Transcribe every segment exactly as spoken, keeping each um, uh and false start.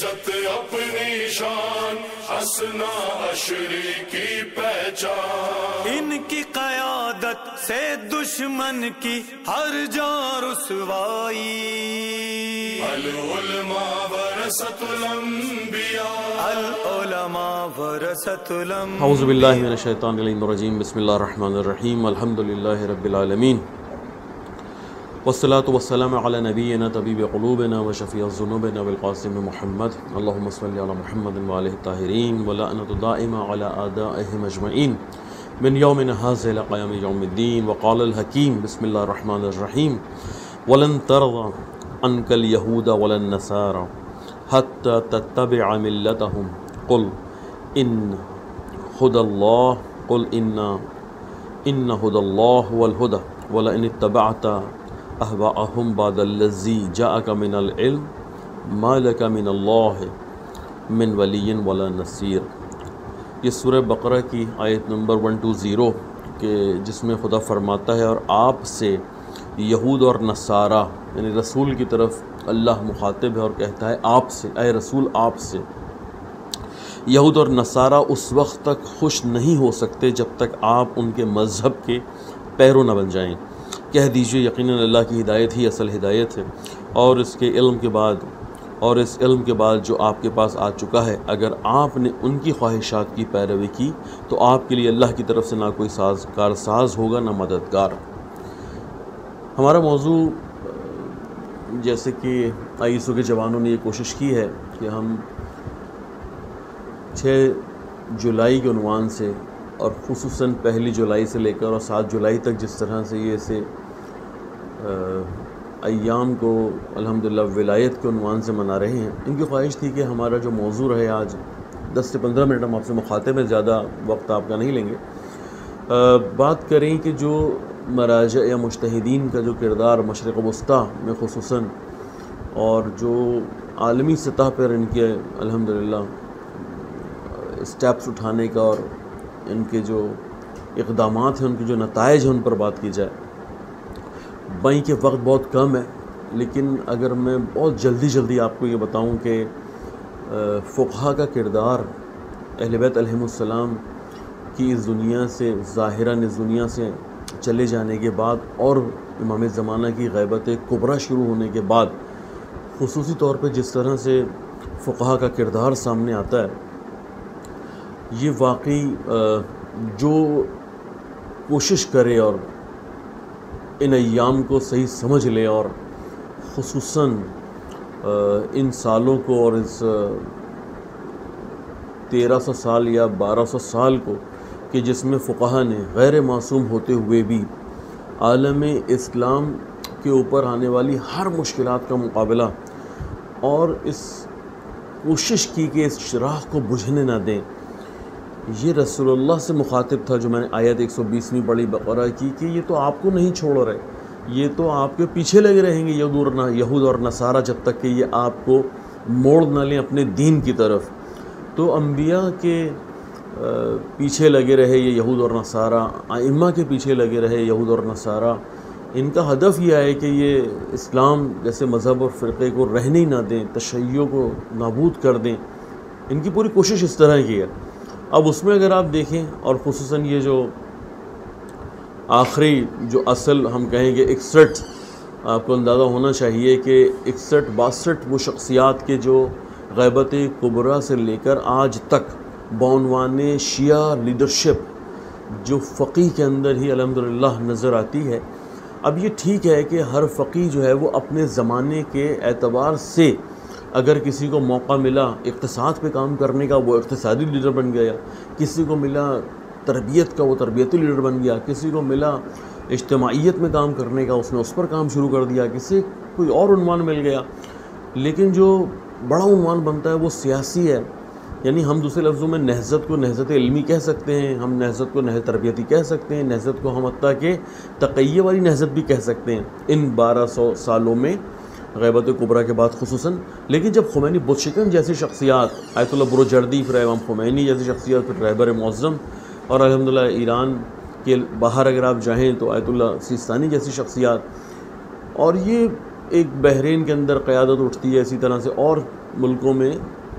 इज्जत अपनी शान, हसना अशरी की पहचान। इनकी क़यादत से दुश्मन की हर जा रुसवाई। अल उलमा वरसतुल अंबिया, अल उलमा वरसतुल अंबिया। औज़ु बिल्लाहि मिनश शैतानिर रजीम, बिस्मिल्लाहिर रहमानिर रहीम, अल्हम्दुलिल्लाहि रब्बिल आलमीन, वस्सलातु वस्सलामु अला नबिय्यिना तबीबि क़ुलूबिना व शफ़ीइ ज़ुनूबिना बिल क़ासिम मुहम्मद, अल्लाहुम्मा सल्लि अला मुहम्मदिन व आलिहि ताहिरीन व लअनतु दाइमा अला आदाइहिम अजमईन मिन यौमिना हाज़ा इला क़यामि यौमिद्दीन। व क़ालल हकीम, बिस्मिल्लाहिर रहमानिर रहीम, वलन तर्ज़ा अन्कल यहूदा वलन नसारा हत्ता तत्तबिअ मिल्लतहुम क़ुल इन्न हुदल्लाह क़ुल इन्ना इन्न हुदल्लाह वल हुदा वलइन इत्तबअता अहवाअहुम बअदल्लज़ी जाअका मिनल इल्म मा लका मिनल्लाहि मिन वलिय्यिन वला नसीर। ये सूरह बकरा की आयत नंबर वन टू ज़ीरो के जिसमें खुदा फरमाता है, और आपसे यहूद और नसारा यानी रसूल की तरफ अल्लाह मुखातिब है और कहता है आपसे, ऐ रसूल आपसे। यहूद और नसारा उस वक्त तक खुश नहीं हो सकते जब तक आप उनके मज़हब के पैरों न बन जाएं। कह दीजिए यकीनन अल्लाह की हिदायत ही असल हिदायत है, और इसके इल्म के बाद और इस इल्म के बाद जो आपके पास आ चुका है, अगर आपने उनकी ख्वाहिशात की पैरवी की तो आपके लिए अल्लाह की तरफ से ना कोई साज कारसाज होगा ना मददगार। हमारा मौजू, जैसे कि आईसो के जवानों ने ये कोशिश की है कि हम छः जुलाई के उन्वान से और ख़ुसूसन पहली जुलाई से लेकर और सात जुलाई तक जिस तरह से ये से अय्याम को अल्हम्दुलिल्लाह विलायत के उन्वान से मना रहे हैं, इनकी ख्वाहिश थी कि हमारा जो मौजू रहे आज दस से पंद्रह मिनट हम आपसे मुखातिब में, ज़्यादा वक्त आपका नहीं लेंगे। आ, बात करें कि जो मराजा या मुज्तहिदीन का जो किरदार मशरिक़ वस्ता में ख़ुसूसन और जो आलमी सतह पर इनके अल्हम्दुलिल्लाह स्टेप्स उठाने का और इनके जो इक़दामात हैं, उनके जो नताइज हैं, उन पर बात की जाए। बाई के वक्त बहुत कम है, लेकिन अगर मैं बहुत जल्दी जल्दी आपको ये बताऊं कि फ़ुक़हा का किरदार अहले बैत अलैहिमुस्सलाम की इस दुनिया से ज़ाहिरन इस दुनिया से चले जाने के बाद और इमाम ज़माना की ग़ैबत कुबरा शुरू होने के बाद ख़ुसूसी तौर पे जिस तरह से फ़ुक़हा का किरदार सामने आता है, ये वाकई जो कोशिश करे और इन अय्याम को सही समझ ले और ख़ुसूसन इन सालों को और इस तेरह सौ साल या बारह सौ साल को कि जिसमें फ़ुक़हा ने गैर मासूम होते हुए भी आलम इस्लाम के ऊपर आने वाली हर मुश्किलात का मुकाबला और इस कोशिश की कि इस चिराग़ को बुझने ना दें, ये रसूलुल्लाह से मुखातिब था। जो मैंने आयत एक सौ बीसवीं पढ़ी बक़रा की कि ये तो आपको नहीं छोड़ रहे, ये तो आपके पीछे लगे रहेंगे यहूद और नसारा जब तक कि ये आपको मोड़ न लें अपने दीन की तरफ। तो अंबिया के पीछे लगे रहे ये यहूद और नसारा, आइम्मा के पीछे लगे रहे यहूद और नसारा। इनका हदफ यह है कि ये इस्लाम जैसे मज़हब और फ़िरक़े को रहने ही ना दें, तशय्युअ को नाबूद कर दें। इनकी पूरी कोशिश इस तरह की है। अब उसमें अगर आप देखें, और ख़ुसूसन ये जो आखिरी जो असल हम कहेंगे इकसठ, आपको अंदाज़ा होना चाहिए कि इकसठ बासठ वो शख्सियात के जो ग़ैबत कुबरा से लेकर आज तक बउनवान शिया लीडरशिप जो फ़क़ीह के अंदर ही अल्हम्दुलिल्लाह नज़र आती है। अब ये ठीक है कि हर फ़क़ीह जो है वो अपने ज़माने के एतबार से अगर किसी को मौका मिला इक़्तिसाद पे काम करने का, वो इक़्तिसादी लीडर बन गया, किसी को मिला तरबियत का, वो तरबियती लीडर बन गया, किसी को मिला इज्तिमाइयत में काम करने का, उसने उस पर काम शुरू कर दिया, किसी कोई और उन्वान मिल गया। लेकिन जो बड़ा उन्वान बनता है वो सियासी है, यानी हम दूसरे लफ्ज़ों में नहज़त को नहज़त इल्मी कह सकते हैं, हम नहज़त को नहज़त तरबियती कह सकते हैं, नहज़त को हम हत्ता के तक़य्ये वाली नहज़त भी कह सकते हैं इन बारह सौ सालों में ग़ैबत कुबरा के बाद ख़ुसूसन। लेकिन जब खुमैनी बुतशिकन जैसी शख्सियात, आयतुल्लाह बुरुजर्दी, फिर इमाम खुमैनी जैसी शख्सियत, फिर रहबर मुअज़्ज़म, और अल्हम्दुलिल्लाह ईरान के बाहर अगर आप जाएँ तो आयतुल्लाह सिस्तानी जैसी शख्सियात, और ये एक बहरीन के अंदर क़यादत उठती है, इसी तरह से और मुल्कों में।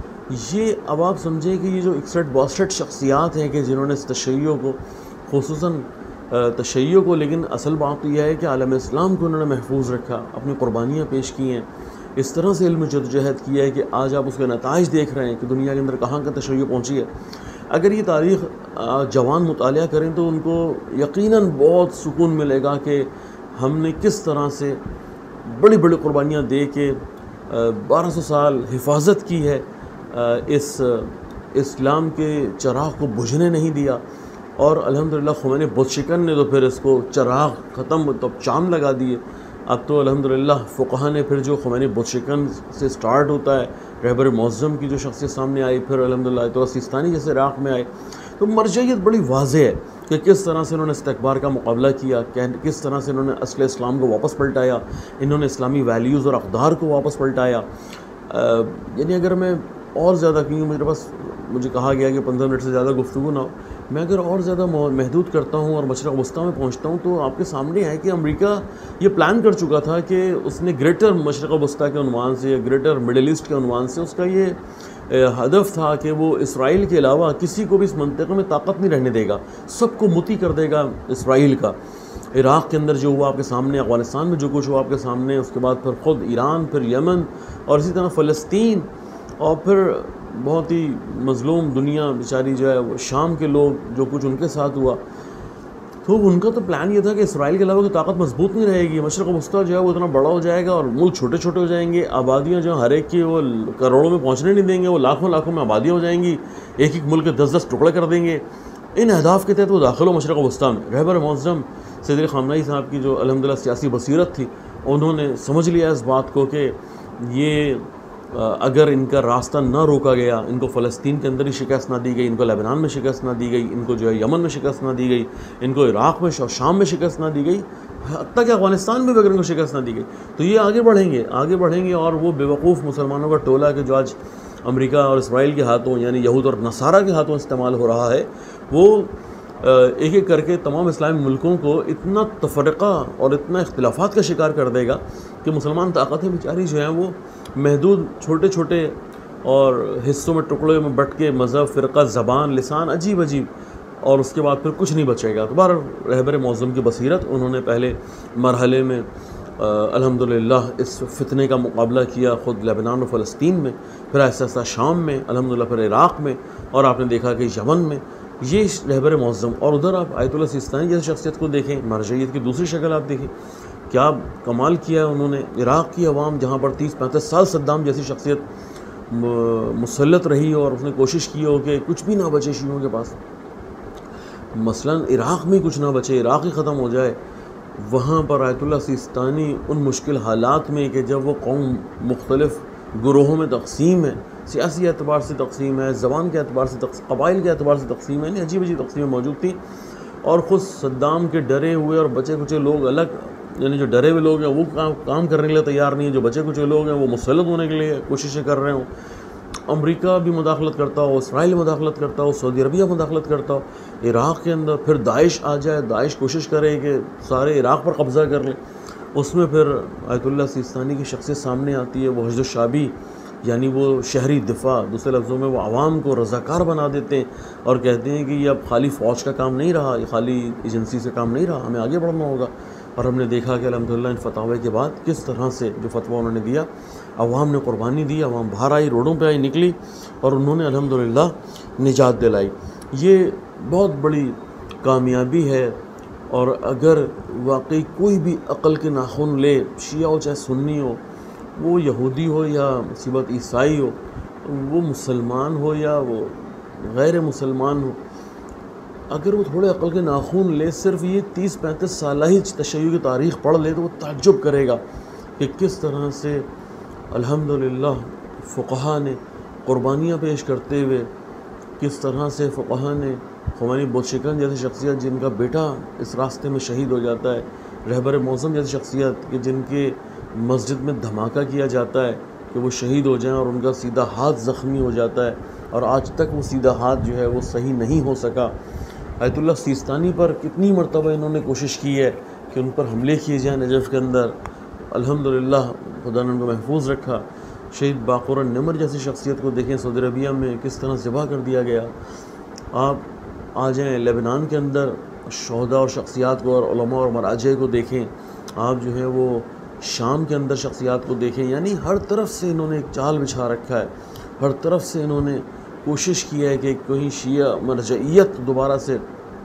ये अब आप समझें कि ये जो इकसठ बासठ शख्सियात हैं कि जिन्होंने इस तशय्यो को, खुसूसन तशय्यो को, लेकिन असल बात तो यह है कि आलम इस्लाम को उन्होंने महफूज रखा, अपनी कुर्बानियाँ पेश की हैं, इस तरह से इल्म जदोजहद किया है कि आज आप उसके नताइज देख रहे हैं कि दुनिया के अंदर कहाँ का तशय्यो पहुँची है। अगर ये तारीख़ जवान मुतालिया करें तो उनको यकीनन बहुत सुकून मिलेगा कि हमने किस तरह से बड़ी बड़ी कुर्बानियाँ दे के बारह सौ साल हिफाजत की है, इस इस्लाम के चराग को बुझने नहीं दिया। और अल्हम्दुलिल्लाह ख़ुमैनी बुतशिकन ने तो फिर इसको चराग ख़त्म, तो चांद लगा दिए। अब तो अल्हम्दुलिल्लाह फ़ुक़हा ने फिर जो ख़ुमैनी बुतशिकन से स्टार्ट होता है, रहबर मुअज़्ज़म की जो शख्सियत सामने आई, फिर अल्हम्दुलिल्लाह तो सिस्तानी जैसे इराक़ में आए, तो मरजइयत बड़ी वाज़ेह है कि किस तरह से इन्होंने इस्तिकबार का मुकाबला किया, किस तरह से इन्होंने अस्ल इस्लाम को वापस पलटाया, इन्होंने इस्लामी वैल्यूज़ और अक़दार को वापस पलटाया। यानी अगर मैं और ज़्यादा, क्योंकि मेरे पास मुझे कहा गया कि पंद्रह मिनट से ज़्यादा गुफ्तगू ना हो, मैं अगर और ज़्यादा महदूद करता हूँ और मशरक़ वस्ता में पहुँचता हूँ तो आपके सामने है कि अमेरिका ये प्लान कर चुका था कि उसने ग्रेटर मशरक़ वस्ता के उन्वान से या ग्रेटर मिडल ईस्ट के उन्वान से उसका ये हदफ था कि वो इसराइल के अलावा किसी को भी इस मंतिक़े में ताकत नहीं रहने देगा, सबको मुती कर देगा इसराइल का। इराक़ के अंदर जो हुआ आपके सामने, अफ़गानिस्तान में जो कुछ हुआ आपके सामने, उसके बाद फिर ख़ुद ईरान, फिर यमन और इसी तरह फ़लस्तीन, और फिर बहुत ही मज़लूम दुनिया बेचारी जो है वो शाम के लोग, जो कुछ उनके साथ हुआ। तो उनका तो प्लान ये था कि इसराइल के अलावा कोई ताकत मजबूत नहीं रहेगी, मशरक़ वस्ता जो है वो इतना बड़ा हो जाएगा और मुल्क छोटे छोटे हो जाएंगे, आबादियाँ जो हर एक की वो करोड़ों में पहुँचने नहीं देंगे, वो लाखों लाखों में आबादियाँ हो जाएंगी, एक एक मुल्क के दस दस टुकड़े कर देंगे। इन अहदाफ़ के तहत वो दाखिल हो मशरक़ वस्ता में। रहबर मुअज़्ज़म सैयद अली ख़ामनेई साहब की जो अल्हम्दुलिल्लाह सियासी बसीरत थी, उन्होंने समझ लिया इस बात को कि ये अगर इनका रास्ता ना रोका गया, इनको फ़लस्तीन के अंदर ही शिकस्त ना दी गई, इनको लेबनान में शिकस्त ना दी गई, इनको जो है यमन में शिकस्त ना दी गई, इनको इराक़ में और शाम में शिकस्त ना दी गई, हत्ता कि अफ़गानिस्तान में भी अगर इनको शिकस्त ना दी गई, तो ये आगे बढ़ेंगे आगे बढ़ेंगे और वो बेवकूफ़ मुसलमानों का टोला कि जो आज अमेरिका और इसराइल के हाथों, यानी यहूद और नसारा के हाथों इस्तेमाल हो रहा है, वो एक एक करके तमाम इस्लामी मुल्कों को इतना तफ़रीक़ा और इतना इख्तिलाफ़ात का शिकार कर देगा कि मुसलमान ताकतें बेचारी जो हैं वो महदूद छोटे छोटे और हिस्सों में, टुकड़ों में बट के मज़हब, फ़िरक़ा, ज़बान, लिसान अजीब अजीब, और उसके बाद फिर कुछ नहीं बचेगा। तो बार रहबर मुअज़्ज़म की बसीरत, उन्होंने पहले मरहले में अल्हम्दुलिल्लाह इस फितने का मुकाबला किया, ख़ुद लेबनान और फ़लस्तीन में, फिर ऐसा ऐसा शाम में, अल्हम्दुलिल्लाह फिर इराक़ में, और आपने देखा कि यमन में। ये रहबर मुअज़्ज़म। और उधर आप आयतुल्लाह सिस्तानी जैसी शख्सियत को देखें, मरजइयत की दूसरी शक्ल आप देखें, क्या कमाल किया उन्होंने। इराक़ की अवाम जहाँ पर तीस पैंतीस साल सद्दाम जैसी शख्सियत मुसल्लत रही और उसने कोशिश की हो कि कुछ भी ना बचे शियों के पास, मसलन इराक़ में कुछ ना बचे, इराक़ ही ख़त्म हो जाए, वहाँ पर आयतुल्लाह सिस्तानी उन मुश्किल हालात में कि जब वो कौम मुख्तलिफ़ गुरोहों में तक़सीम है, सियासी एतबार से तक़सीम है, ज़बान के एतबार से, क़बाइल के एतबार से तक़सीम है, अजीब अजीब तक़सीमें मौजूद थी, और ख़ुद सद्दाम के डरे हुए और बचे कुचे लोग अलग, यानी जो डरे हुए लोग हैं वो काम काम करने के लिए तैयार नहीं है, जो बचे कुचे लोग हैं वो मुसल्लत होने के लिए कोशिशें कर रहे हों। अमेरिका भी मुदाखलत करता हो, इसराइल मुदाखलत करता हो, सऊदी अरबिया मुदाखलत करता हो इराक़ के अंदर, फिर दाइश आ जाए, दाइश कोशिश करे कि सारे इराक़ पर कब्ज़ा कर ले, उसमें फिर आयतुल्लाह सिस्तानी की शख्सियत सामने आती है, वो हज़रत शाबी, यानी वो शहरी दिफा, दूसरे लफ्ज़ों में वो आवाम को रज़ाकार बना देते हैं और कहते हैं कि ये अब खाली फ़ौज का काम नहीं रहा, ये खाली एजेंसी से काम नहीं रहा, हमें आगे बढ़ना होगा। और हमने देखा कि अल्हम्दुलिल्लाह इन फतवे के बाद किस तरह से जो फतवा उन्होंने दिया, अवाम ने कुर्बानी दी, अवाम बाहर आई, रोडों पे आई, निकली और उन्होंने अल्हम्दुलिल्लाह निजात दिलाई। ये बहुत बड़ी कामयाबी है। और अगर वाकई कोई भी अक़ल के नाखून ले, शिया हो चाहे सुन्नी हो, वो यहूदी हो या मुसीबत ईसाई हो, वो मुसलमान हो या वो गैर मुसलमान हो, अगर वो थोड़े अक़ल के नाखून ले, सिर्फ ये तीस पैंतीस साल ही तशय्युअ की तारीख़ पढ़ ले, तो वो ताज्जुब करेगा कि किस तरह से अल्हम्दुलिल्लाह फ़ुक़हा ने क़ुरबानियाँ पेश करते हुए, किस तरह से फ़ुक़हा ने ख़ुमैनी बुतशिकन जैसी शख्सियत जिनका बेटा इस रास्ते में शहीद हो जाता है, रहबर मुअज़्ज़म जैसी शख्सियत कि जिनके मस्जिद में धमाका किया जाता है कि वो शहीद हो जाएं और उनका सीधा हाथ ज़ख्मी हो जाता है और आज तक वो सीधा हाथ जो है वो सही नहीं हो सका। आयतुल्लाह सिस्तानी पर कितनी मरतबा इन्होंने कोशिश की है कि उन पर हमले किए जाएँ नजफ़ के अंदर, अल्हम्दुलिल्लाह खुदा ने उनको महफूज रखा। शहीद बाक़ुर नमर जैसी शख्सियत को देखें, सऊदी अरबिया में किस तरह ज़िबा कर दिया गया। आप आ जाएँ लेबनान के अंदर शहदा और शख्सियात को और उलमा और मराजे को देखें। आप जो है वो शाम के अंदर शख्सियात को देखें। यानी हर तरफ से इन्होंने एक जाल बिछा रखा है, हर तरफ से इन्होंने कोशिश की है कि कोई शिया मरजइयत दोबारा से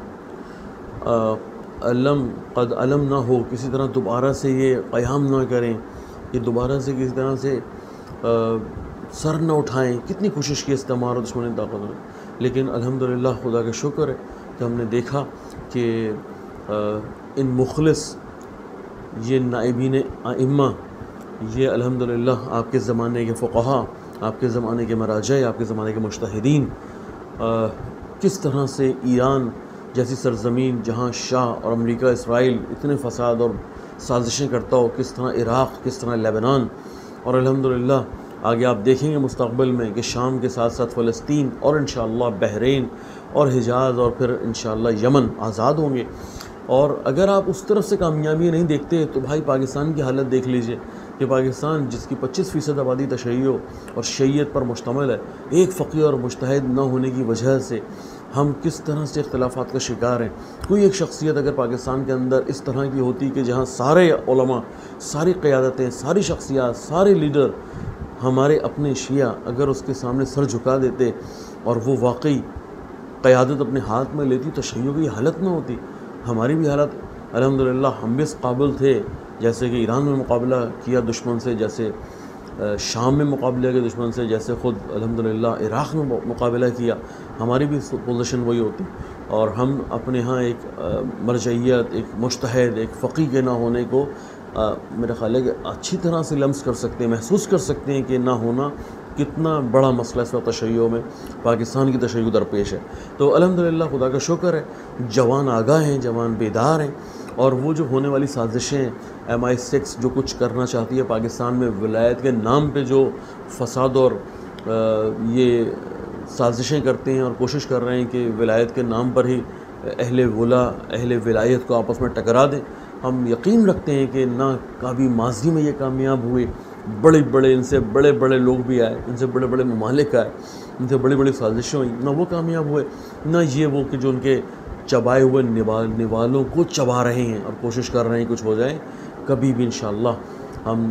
अलम कद अलम ना हो, किसी तरह दोबारा से ये क़याम ना करें, ये दोबारा से किसी तरह से आ, सर न उठाएं। कितनी कोशिश की इस्तेमाल और दुश्मनी ताकत ने, लेकिन अल्हम्दुलिल्लाह खुदा का शुक्र है कि हमने देखा कि इन मुखलिस ये नाइबीन आइम्मा, ये अल्हम्दुलिल्लाह आपके ज़माने के फ़ुक़हा, आपके ज़माने के मराजे, आपके ज़माने के मुज्तहिदीन किस तरह से ईरान जैसी सरज़मीन जहाँ शाह और अमेरिका इसराइल इतने फ़साद और साजिशें करता हो, किस तरह इराक़, किस तरह लेबनान, और अल्हम्दुलिल्लाह आगे आप देखेंगे मुस्तक़बिल में कि शाम के साथ साथ फ़लस्तीन और इंशाअल्लाह बहरीन और हिजाज़ और फिर इंशाअल्लाह यमन आज़ाद होंगे। और अगर आप उस तरफ से कामयाबी नहीं देखते तो भाई पाकिस्तान की हालत देख लीजिए कि पाकिस्तान जिसकी पच्चीस फ़ीसद आबादी तशय्यो और शैयत पर मुश्तमिल है, एक फ़क़ीह और मुज्तहिद न होने की वजह से हम किस तरह से इख्तिलाफ़ात का शिकार हैं। कोई एक शख्सियत अगर पाकिस्तान के अंदर इस तरह की होती कि जहाँ सारे उलमा, सारी क़यादतें, सारी शख्सियात, सारे लीडर हमारे अपने शिया अगर उसके सामने सर झुका देते और वो वाकई क़यादत अपने हाथ में लेती, तशय्यो की हालत न होती। हमारी भी हालत अल्हम्दुलिल्लाह हम भी इस काबिल थे, जैसे कि ईरान में मुकाबला किया दुश्मन से, जैसे शाम में मुकाबला किया दुश्मन से, जैसे ख़ुद अल्हम्दुलिल्लाह इराक़ में मुकाबला किया, हमारी भी पोजीशन वही होती। और हम अपने यहाँ एक मरजइयत, एक मुज्तहिद, एक फ़क़ीह के ना होने को आ, मेरा ख़्याल है कि अच्छी तरह से लम्स कर सकते हैं, महसूस कर सकते हैं कि ना होना कितना बड़ा मसला इस वक्त तशय्यो में पाकिस्तान की तशय्यो दरपेश है। तो अल्हम्दुलिल्लाह खुदा का शुक्र है, जवान आगाह हैं, जवान बेदार हैं, और वो जो होने वाली साजिशें एम आई सिक्स जो कुछ करना चाहती है पाकिस्तान में, विलायत के नाम पे जो फसाद और आ, ये साजिशें करते हैं और कोशिश कर रहे हैं कि विलायत के नाम पर ही अहले वला, अहले विलायत को आपस में टकरा दें। हम यकीन रखते हैं कि ना कभी माजी में ये कामयाब हुए, बड़े बड़े इनसे बड़े बड़े लोग भी आए, इनसे बड़े बड़े ममालिक आए, इनसे बड़ी बड़ी साजिशें हुई, ना वो कामयाब हुए, ना ये वो कि जो उनके चबाए हुए निवाल निवालों को चबा रहे हैं और कोशिश कर रहे हैं कुछ हो जाए। कभी भी इंशाअल्लाह हम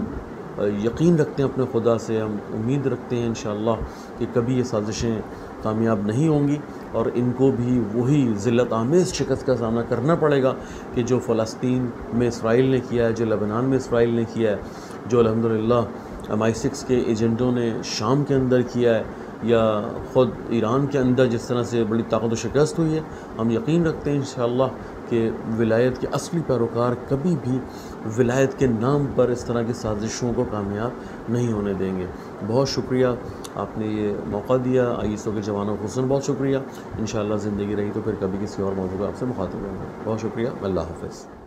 यकीन रखते हैं अपने खुदा से, हम उम्मीद रखते हैं इंशाअल्लाह कि कभी ये साजिशें कामयाब नहीं होंगी और इनको भी वही ज़िल्लत आमेज़ शिकस्त का सामना करना पड़ेगा कि जो फ़लस्तीन में इसराइल ने किया है, जो लेबनान में इसराइल ने किया है, जो अल्हम्दुलिल्लाह एम आई सिक्स के एजेंटों ने शाम के अंदर किया है, या ख़ुद ईरान के अंदर जिस तरह से बड़ी ताकत व शिकस्त हुई है। हम यकीन रखते हैं इंशाअल्लाह कि विलायत के असली पैरोकार कभी भी विलायत के नाम पर इस तरह की साजिशों को कामयाब नहीं होने देंगे। बहुत शुक्रिया, आपने ये मौका दिया। आई एस ओ के जवानों को हुस्न बहुत शुक्रिया। इंशाअल्लाह ज़िंदगी रही तो फिर कभी किसी और मौजूद आपसे मुखातिब होंगे। बहुत शुक्रिया। अल्लाह हाफ़िज़।